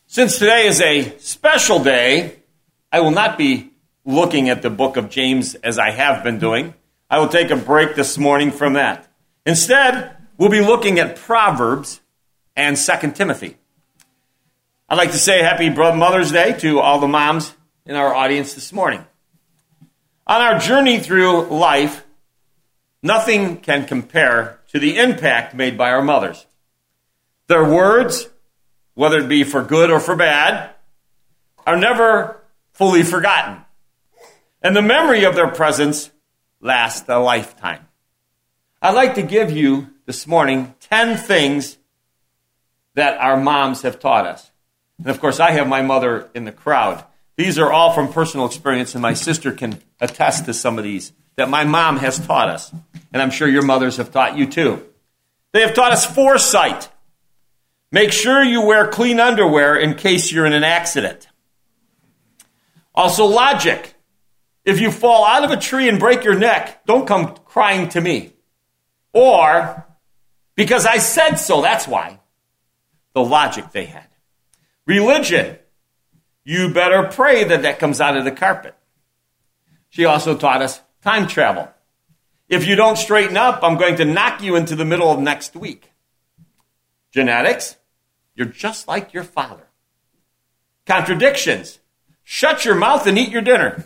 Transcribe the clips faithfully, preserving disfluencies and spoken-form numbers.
Since today is a special day, I will not be looking at the book of James as I have been doing. I will take a break this morning from that. Instead, we'll be looking at Proverbs and Second Timothy. I'd like to say happy Mother's Day to all the moms in our audience this morning. On our journey through life, nothing can compare to the impact made by our mothers. Their words, whether it be for good or for bad, are never fully forgotten. And the memory of their presence lasts a lifetime. I'd like to give you this morning ten things that our moms have taught us. And of course, I have my mother in the crowd. These are all from personal experience, and my sister can attest to some of these that my mom has taught us. And I'm sure your mothers have taught you too. They have taught us foresight. Make sure you wear clean underwear in case you're in an accident. Also, logic. If you fall out of a tree and break your neck, don't come crying to me. Or, because I said so, that's why. The logic they had. Religion. You better pray that that comes out of the carpet. She also taught us time travel. If you don't straighten up, I'm going to knock you into the middle of next week. Genetics. You're just like your father. Contradictions. Shut your mouth and eat your dinner.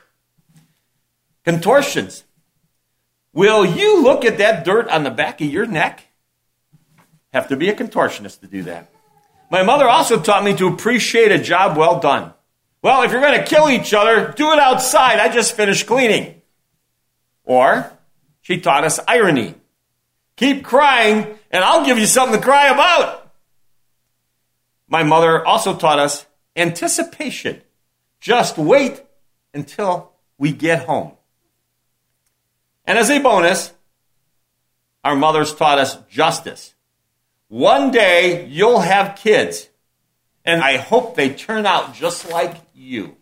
Contortions. Will you look at that dirt on the back of your neck? Have to be a contortionist to do that. My mother also taught me to appreciate a job well done. Well, if you're going to kill each other, do it outside. I just finished cleaning. Or she taught us irony. Keep crying, and I'll give you something to cry about. My mother also taught us anticipation. Just wait until we get home. And as a bonus, our mothers taught us justice. One day you'll have kids, and I hope they turn out just like you.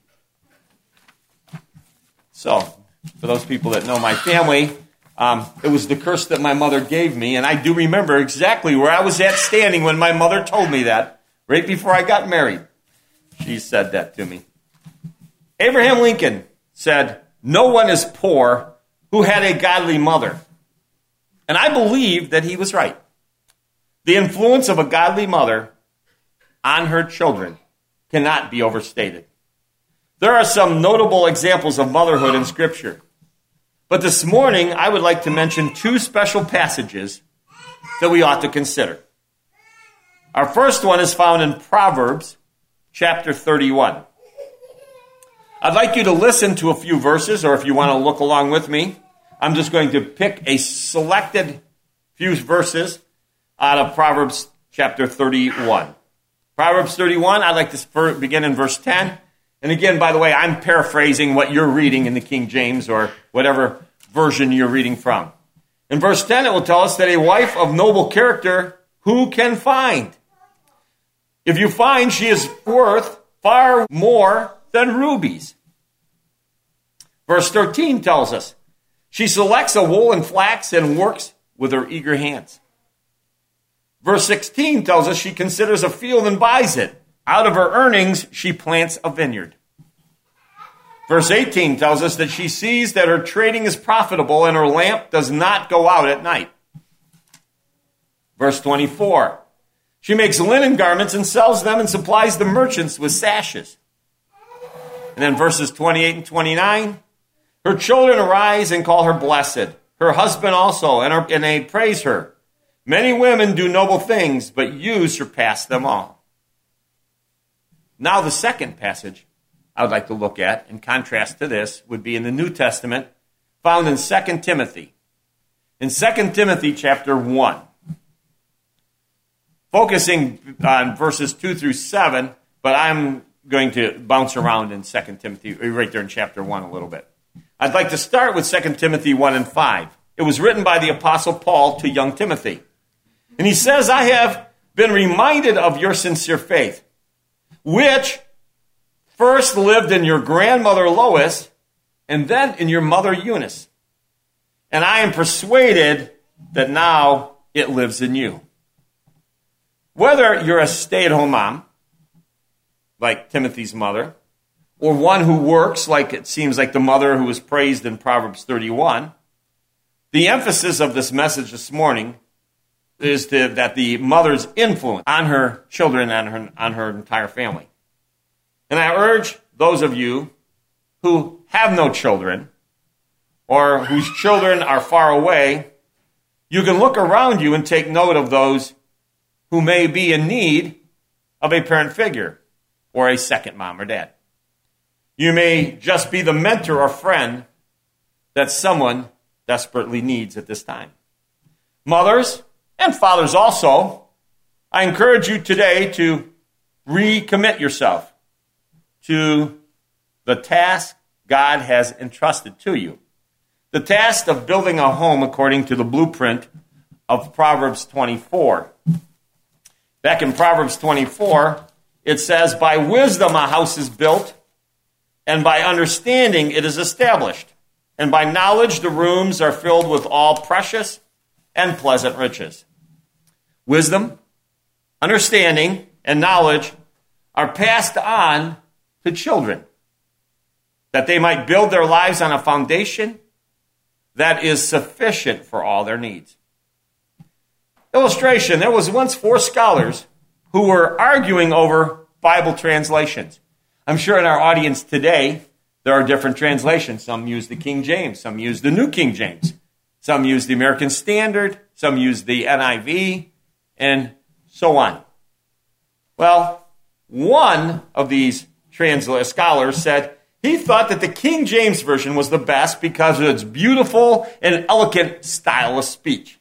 So, for those people that know my family, um, it was the curse that my mother gave me, and I do remember exactly where I was at standing when my mother told me that, right before I got married. She said that to me. Abraham Lincoln said, "No one is poor who had a godly mother." And I believe that he was right. The influence of a godly mother on her children cannot be overstated. There are some notable examples of motherhood in Scripture. But this morning, I would like to mention two special passages that we ought to consider. Our first one is found in Proverbs chapter thirty-one. I'd like you to listen to a few verses, or if you want to look along with me, I'm just going to pick a selected few verses out of Proverbs chapter thirty-one. Proverbs thirty-one, I'd like to begin in verse ten. And again, by the way, I'm paraphrasing what you're reading in the King James or whatever version you're reading from. In verse ten, it will tell us that a wife of noble character, who can find? If you find, she is worth far more than rubies. Verse thirteen tells us, she selects a wool and flax and works with her eager hands. Verse sixteen tells us she considers a field and buys it. Out of her earnings, she plants a vineyard. Verse eighteen tells us that she sees that her trading is profitable and her lamp does not go out at night. Verse twenty-four, she makes linen garments and sells them and supplies the merchants with sashes. And then verses twenty-eight and twenty-nine, her children arise and call her blessed. Her husband also, and, her, and they praise her. Many women do noble things, but you surpass them all. Now the second passage I would like to look at, in contrast to this, would be in the New Testament, found in Second Timothy. In Second Timothy chapter one. Focusing on verses two through seven, but I'm going to bounce around in Second Timothy, right there in chapter one a little bit. I'd like to start with Second Timothy one and five. It was written by the Apostle Paul to young Timothy. And he says, I have been reminded of your sincere faith, which first lived in your grandmother Lois and then in your mother Eunice. And I am persuaded that now it lives in you. Whether you're a stay-at-home mom like Timothy's mother, or one who works like it seems like the mother who was praised in Proverbs thirty-one. The emphasis of this message this morning is to, that the mother's influence on her children and her, on her entire family. And I urge those of you who have no children or whose children are far away, you can look around you and take note of those who may be in need of a parent figure or a second mom or dad. You may just be the mentor or friend that someone desperately needs at this time. Mothers and fathers also, I encourage you today to recommit yourself to the task God has entrusted to you. The task of building a home according to the blueprint of Proverbs twenty-four. Back in Proverbs twenty-four, it says, "By wisdom a house is built, and by understanding it is established. And by knowledge the rooms are filled with all precious and pleasant riches." Wisdom, understanding, and knowledge are passed on to children, that they might build their lives on a foundation that is sufficient for all their needs. Illustration: there was once four scholars who were arguing over Bible translations. I'm sure in our audience today, there are different translations. Some use the King James, some use the New King James, some use the American Standard, some use the N I V, and so on. Well, one of these transla- scholars said he thought that the King James Version was the best because of its beautiful and elegant style of speech.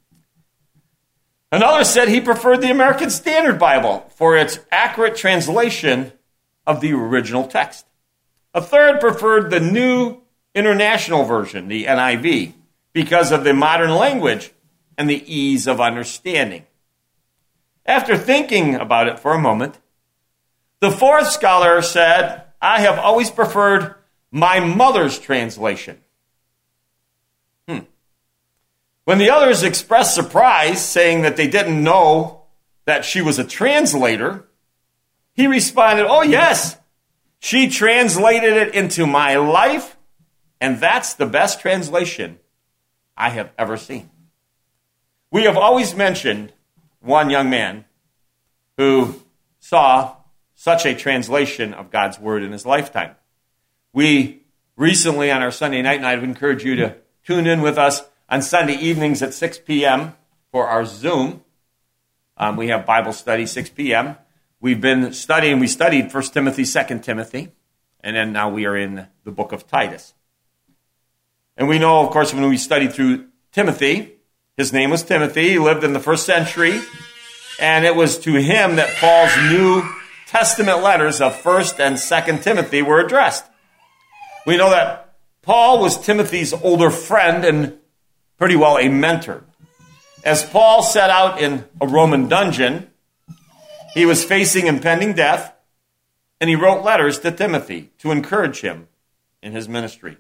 Another said he preferred the American Standard Bible for its accurate translation of the original text. A third preferred the New International Version, the N I V, because of the modern language and the ease of understanding. After thinking about it for a moment, the fourth scholar said, "I have always preferred my mother's translation." Hmm. When the others expressed surprise, saying that they didn't know that she was a translator, he responded, "Oh yes, she translated it into my life, and that's the best translation I have ever seen." We have always mentioned one young man who saw such a translation of God's Word in his lifetime. We recently on our Sunday night, and I'd encourage you to tune in with us on Sunday evenings at six p.m. for our Zoom. Um, we have Bible study, six p.m. We've been studying, we studied First Timothy, Second Timothy, and then now we are in the book of Titus. And we know, of course, when we studied through Timothy, his name was Timothy, he lived in the first century, and it was to him that Paul's New Testament letters of First and Second Timothy were addressed. We know that Paul was Timothy's older friend and pretty well a mentor. As Paul set out in a Roman dungeon, he was facing impending death, and he wrote letters to Timothy to encourage him in his ministry.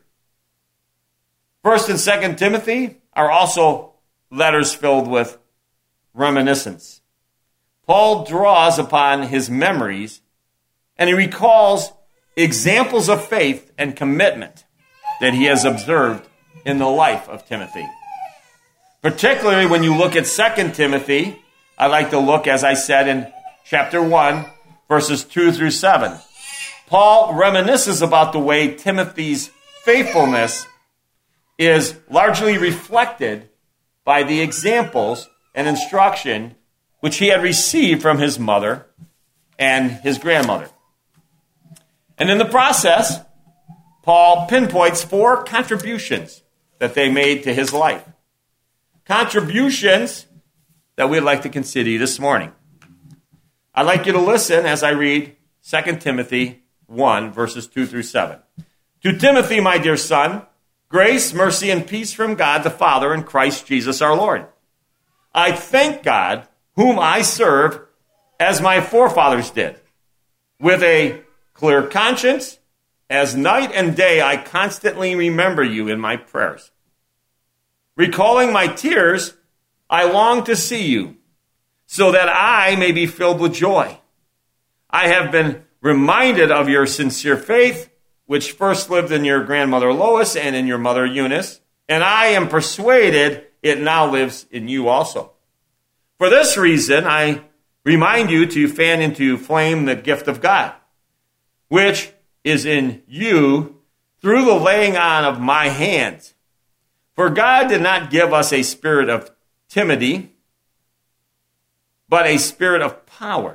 First and Second Timothy are also letters filled with reminiscence. Paul draws upon his memories, and he recalls examples of faith and commitment that he has observed in the life of Timothy. Particularly when you look at Second Timothy, I like to look, as I said, in chapter one, verses two through seven. Paul reminisces about the way Timothy's faithfulness is largely reflected by the examples and instruction which he had received from his mother and his grandmother. And in the process, Paul pinpoints four contributions that they made to his life. Contributions that we'd like to consider this morning. I'd like you to listen as I read Second Timothy one, verses two through seven. To Timothy, my dear son, grace, mercy, and peace from God the Father and Christ Jesus our Lord. I thank God, whom I serve as my forefathers did, with a clear conscience, as night and day I constantly remember you in my prayers. Recalling my tears, I long to see you, so that I may be filled with joy. I have been reminded of your sincere faith, which first lived in your grandmother Lois and in your mother Eunice, and I am persuaded it now lives in you also. For this reason, I remind you to fan into flame the gift of God, which is in you through the laying on of my hands. For God did not give us a spirit of timidity, but a spirit of power,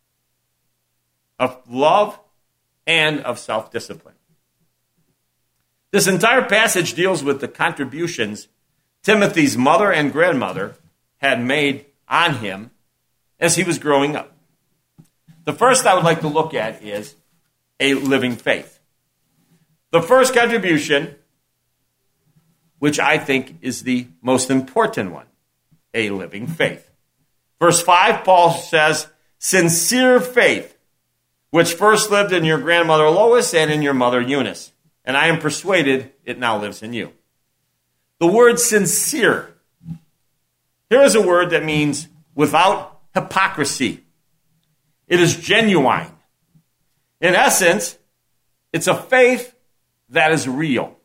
of love, and of self-discipline. This entire passage deals with the contributions Timothy's mother and grandmother had made on him as he was growing up. The first I would like to look at is a living faith. The first contribution, which I think is the most important one, a living faith. Verse five, Paul says, sincere faith, which first lived in your grandmother Lois and in your mother Eunice, and I am persuaded it now lives in you. The word sincere, here is a word that means without hypocrisy. It is genuine. In essence, it's a faith that is real,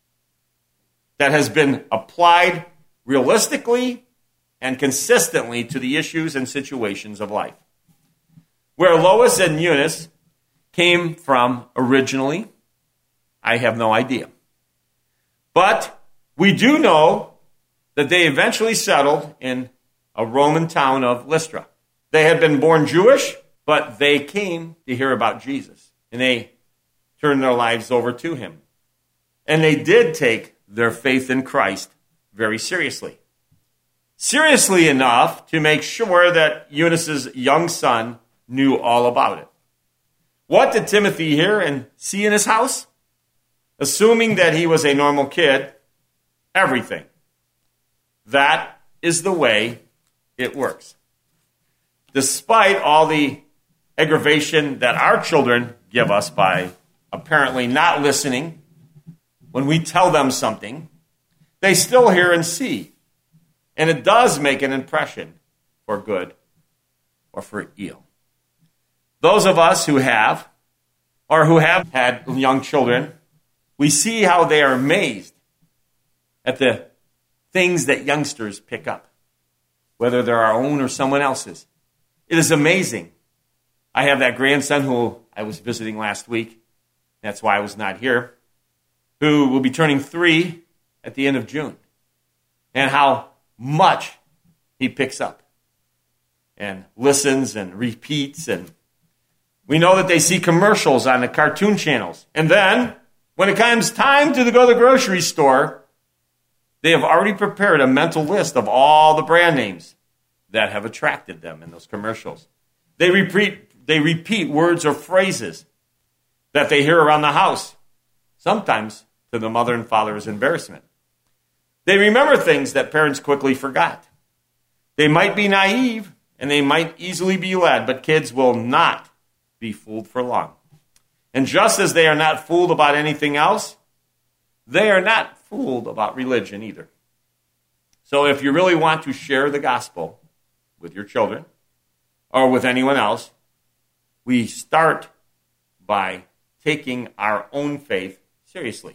that has been applied realistically and consistently to the issues and situations of life. Where Lois and Eunice came from originally, I have no idea. But we do know that they eventually settled in a Roman town of Lystra. They had been born Jewish, but they came to hear about Jesus, and they turned their lives over to him. And they did take their faith in Christ very seriously. Seriously enough to make sure that Eunice's young son knew all about it. What did Timothy hear and see in his house? Assuming that he was a normal kid, everything. That is the way it works. Despite all the aggravation that our children give us by apparently not listening when we tell them something, they still hear and see. And it does make an impression for good or for ill. Those of us who have, or who have had young children, we see how they are amazed at the things that youngsters pick up, whether they're our own or someone else's. It is amazing. I have that grandson who I was visiting last week. That's why I was not here, who will be turning three at the end of June. And how much he picks up and listens and repeats. And we know that they see commercials on the cartoon channels. And then, when it comes time to go to the grocery store, they have already prepared a mental list of all the brand names that have attracted them in those commercials. They repeat, they repeat words or phrases that they hear around the house, sometimes to the mother and father's embarrassment. They remember things that parents quickly forgot. They might be naive and they might easily be led, but kids will not be fooled for long. And just as they are not fooled about anything else, they are not fooled about religion either. So if you really want to share the gospel with your children or with anyone else, we start by taking our own faith seriously.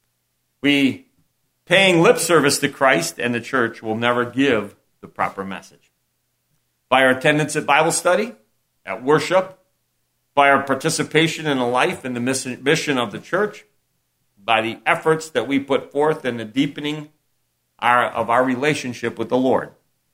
We paying lip service to Christ and the church will never give the proper message. By our attendance at Bible study, at worship, by our participation in the life and the mission of the church, by the efforts that we put forth in the deepening our, of our relationship with the Lord,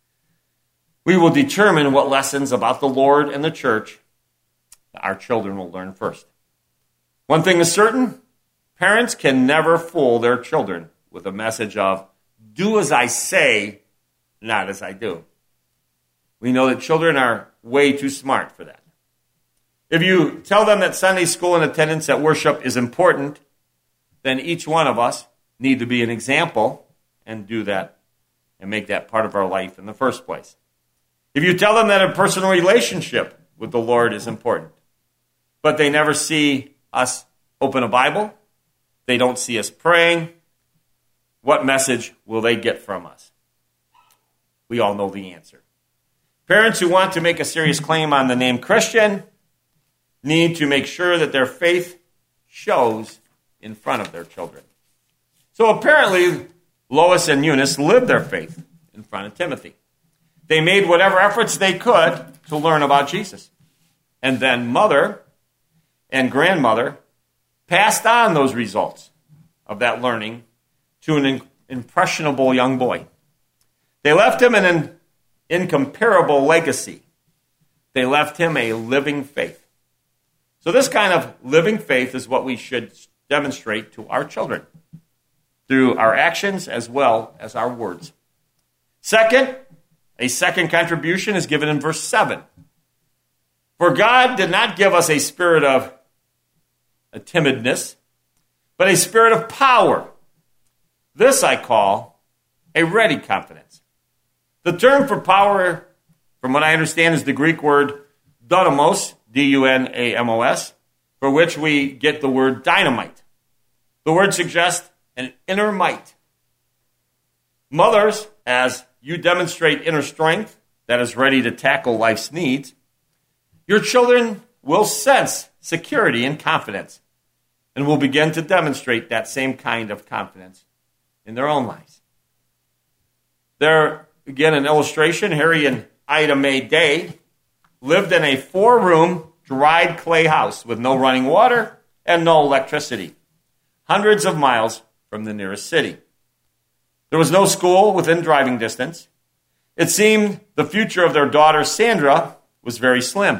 we will determine what lessons about the Lord and the church our children will learn first. One thing is certain, parents can never fool their children with a message of, do as I say, not as I do. We know that children are way too smart for that. If you tell them that Sunday school and attendance at worship is important, then each one of us need to be an example and do that and make that part of our life in the first place. If you tell them that a personal relationship with the Lord is important, but they never see us open a Bible, they don't see us praying, what message will they get from us? We all know the answer. Parents who want to make a serious claim on the name Christian need to make sure that their faith shows in front of their children. So apparently, Lois and Eunice lived their faith in front of Timothy. They made whatever efforts they could to learn about Jesus. And then mother and grandmother passed on those results of that learning to an impressionable young boy. They left him an incomparable legacy. They left him a living faith. So this kind of living faith is what we should demonstrate to our children through our actions as well as our words. Second, a second contribution is given in verse seven. For God did not give us a spirit of a timidness, but a spirit of power. This I call a ready confidence. The term for power, from what I understand, is the Greek word dunamos, D U N A M O S, for which we get the word dynamite. The word suggests an inner might. Mothers, as you demonstrate inner strength that is ready to tackle life's needs, your children will sense security and confidence and will begin to demonstrate that same kind of confidence in their own lives. There, again, an illustration. Harry and Ida Mae Day lived in a four-room dried clay house with no running water and no electricity, hundreds of miles from the nearest city. There was no school within driving distance. It seemed the future of their daughter, Sandra, was very slim.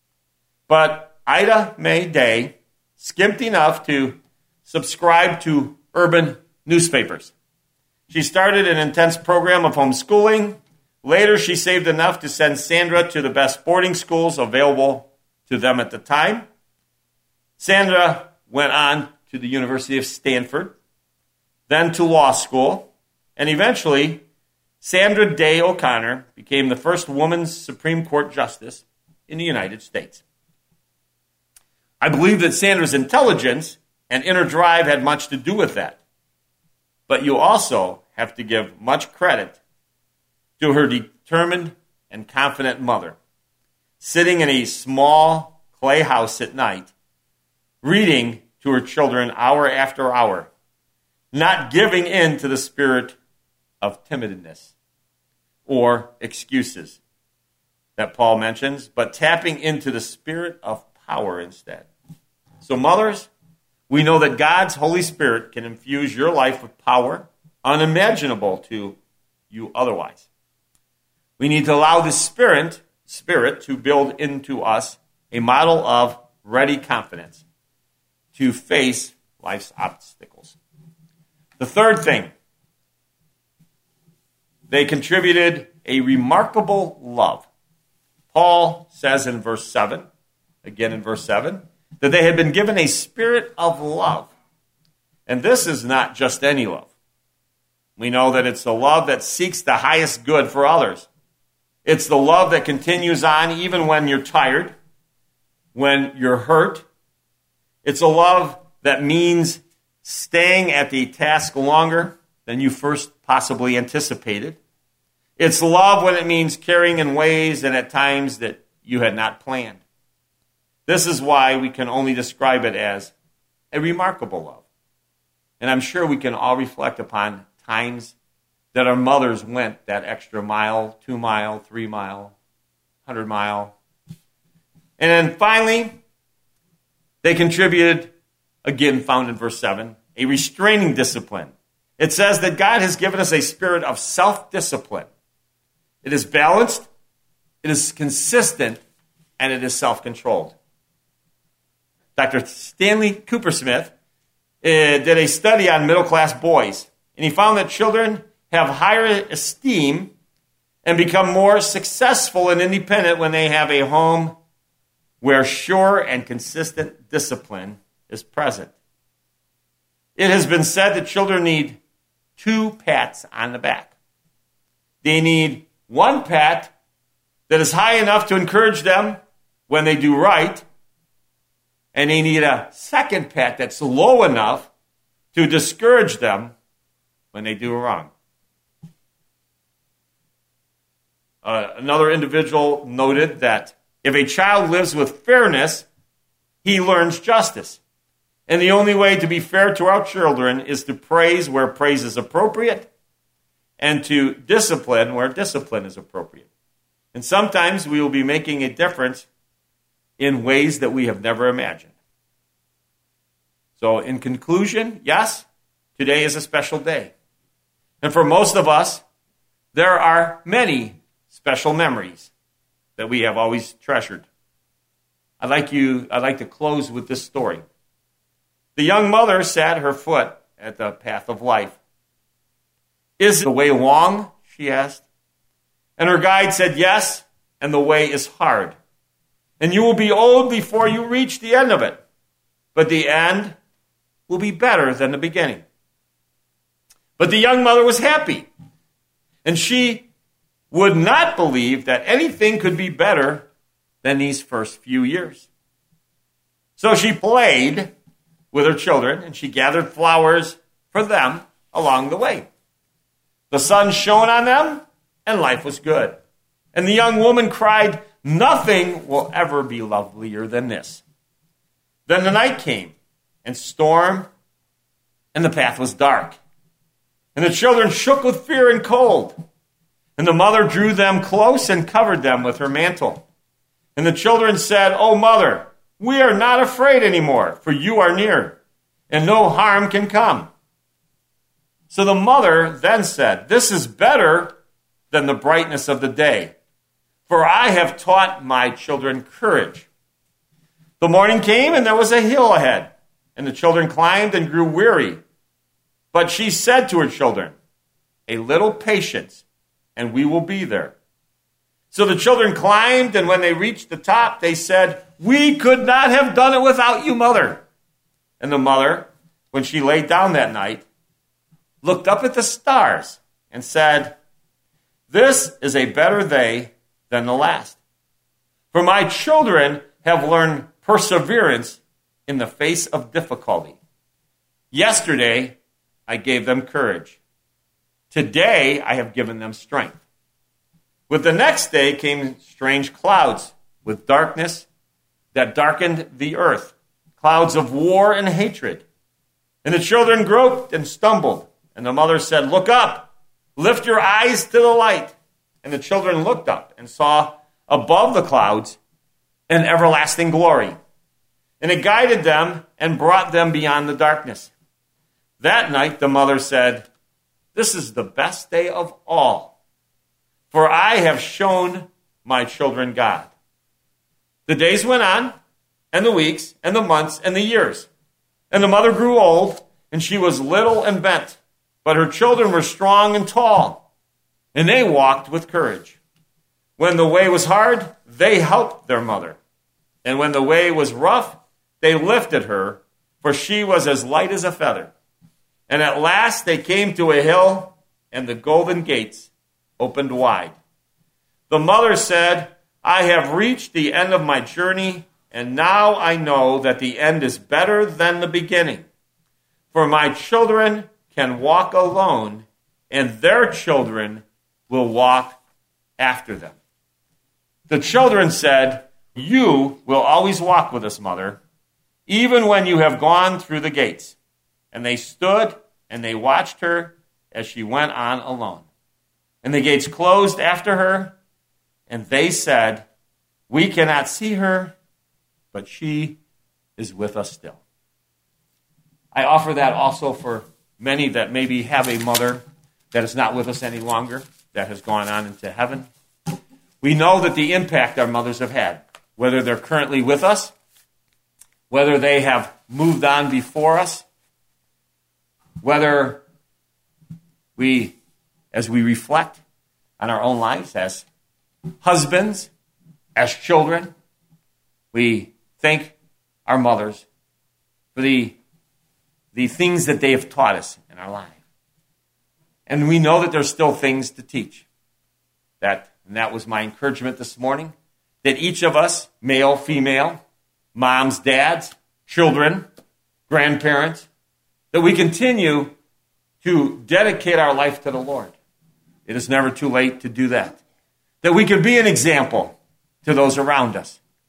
But Ida Mae Day skimped enough to subscribe to urban newspapers. She started an intense program of homeschooling. Later, she saved enough to send Sandra to the best boarding schools available to them at the time. Sandra went on to the University of Stanford, then to law school, and eventually, Sandra Day O'Connor became the first woman's Supreme Court justice in the United States. I believe that Sandra's intelligence and inner drive had much to do with that. But you also have to give much credit to her determined and confident mother, sitting in a small clay house at night, reading to her children hour after hour, not giving in to the spirit of timidness or excuses that Paul mentions, but tapping into the spirit of power instead. So mothers, we know that God's Holy Spirit can infuse your life with power unimaginable to you otherwise. We need to allow the Spirit, Spirit to build into us a model of ready confidence to face life's obstacles. The third thing, they contributed a remarkable love. Paul says in verse seven, again in verse seven, that they had been given a spirit of love. And this is not just any love. We know that it's the love that seeks the highest good for others. It's the love that continues on even when you're tired, when you're hurt. It's a love that means staying at the task longer than you first possibly anticipated. It's love when it means caring in ways and at times that you had not planned. This is why we can only describe it as a remarkable love. And I'm sure we can all reflect upon times that our mothers went that extra mile, two mile, three mile, hundred mile. And then finally, they contributed, again found in verse seven, a restraining discipline. It says that God has given us a spirit of self-discipline. It is balanced, it is consistent, and it is self-controlled. Doctor Stanley Coopersmith uh, did a study on middle-class boys, and he found that children have higher esteem and become more successful and independent when they have a home where sure and consistent discipline is present. It has been said that children need two pats on the back. They need one pat that is high enough to encourage them when they do right, and they need a second pat that's low enough to discourage them when they do wrong. Uh, another individual noted that if a child lives with fairness he learns justice. And the only way to be fair to our children is to praise where praise is appropriate and to discipline where discipline is appropriate. And sometimes we will be making a difference in ways that we have never imagined. So in conclusion, yes, today is a special day. And for most of us, there are many special memories that we have always treasured. I'd like you, I'd like to close with this story. The young mother sat her foot at the path of life. Is the way long? She asked. And her guide said, yes, and the way is hard. And you will be old before you reach the end of it. But the end will be better than the beginning. But the young mother was happy. And she would not believe that anything could be better than these first few years. So she played with her children, and she gathered flowers for them along the way. The sun shone on them, and life was good. And the young woman cried, nothing will ever be lovelier than this. Then the night came, and storm, and the path was dark. And the children shook with fear and cold. And the mother drew them close and covered them with her mantle. And the children said, oh, mother, we are not afraid anymore, for you are near, and no harm can come. So the mother then said, this is better than the brightness of the day, for I have taught my children courage. The morning came, and there was a hill ahead, and the children climbed and grew weary. But she said to her children, a little patience, and we will be there. So the children climbed, and when they reached the top, they said, we could not have done it without you, mother. And the mother, when she laid down that night, looked up at the stars and said, this is a better day than the last. For my children have learned perseverance in the face of difficulty. Yesterday, I gave them courage. Today, I have given them strength. With the next day came strange clouds with darkness that darkened the earth, clouds of war and hatred. And the children groped and stumbled. And the mother said, look up, lift your eyes to the light. And the children looked up and saw above the clouds an everlasting glory. And it guided them and brought them beyond the darkness. That night the mother said, this is the best day of all, for I have shown my children God. The days went on, and the weeks, and the months, and the years. And the mother grew old, and she was little and bent. But her children were strong and tall, and they walked with courage. When the way was hard, they helped their mother. And when the way was rough, they lifted her, for she was as light as a feather. And at last they came to a hill, and the golden gates opened wide. The mother said, I have reached the end of my journey, and now I know that the end is better than the beginning. For my children can walk alone, and their children will walk after them. The children said, you will always walk with us, mother, even when you have gone through the gates. And they stood and they watched her as she went on alone. And the gates closed after her, and they said, we cannot see her, but she is with us still. I offer that also for many that maybe have a mother that is not with us any longer, that has gone on into heaven. We know that the impact our mothers have had, whether they're currently with us, whether they have moved on before us, whether we, as we reflect on our own lives as husbands, as children, we thank our mothers for the, the things that they have taught us in our life. And we know that there's still things to teach. That, and that was my encouragement this morning, that each of us, male, female, moms, dads, children, grandparents, that we continue to dedicate our life to the Lord. It is never too late to do that. That we can be an example to those around us.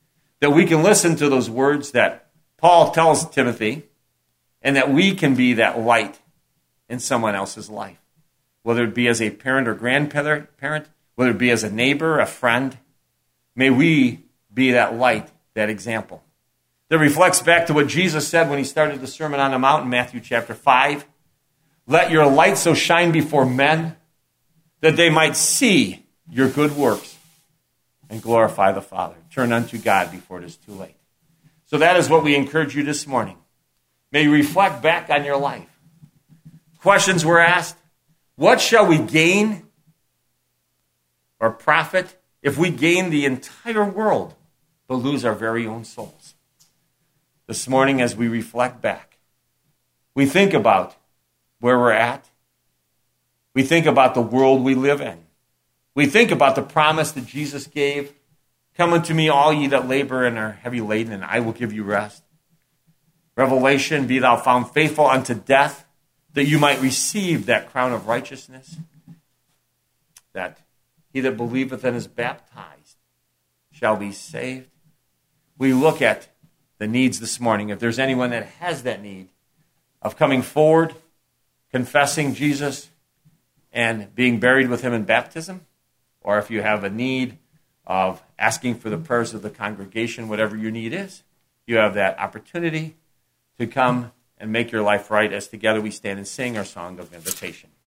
that we can listen to those words that Paul tells Timothy, and that we can be that light in someone else's life, whether it be as a parent or grandparent, whether it be as a neighbor, a friend. May we be that light, that example. That reflects back to what Jesus said when he started the Sermon on the Mount in Matthew chapter five. Let your light so shine before men that they might see your good works and glorify the Father. Turn unto God before it is too late. So that is what we encourage you this morning. May you reflect back on your life. Questions were asked. What shall we gain or profit if we gain the entire world but lose our very own souls? This morning, as we reflect back, we think about where we're at. We think about the world we live in. We think about the promise that Jesus gave. Come unto me, all ye that labor and are heavy laden, and I will give you rest. Revelation, be thou found faithful unto death, that you might receive that crown of righteousness. That he that believeth and is baptized shall be saved. We look at the needs this morning. If there's anyone that has that need of coming forward, confessing Jesus, and being buried with him in baptism, or if you have a need of asking for the prayers of the congregation, whatever your need is, you have that opportunity to come and make your life right as together we stand and sing our song of invitation.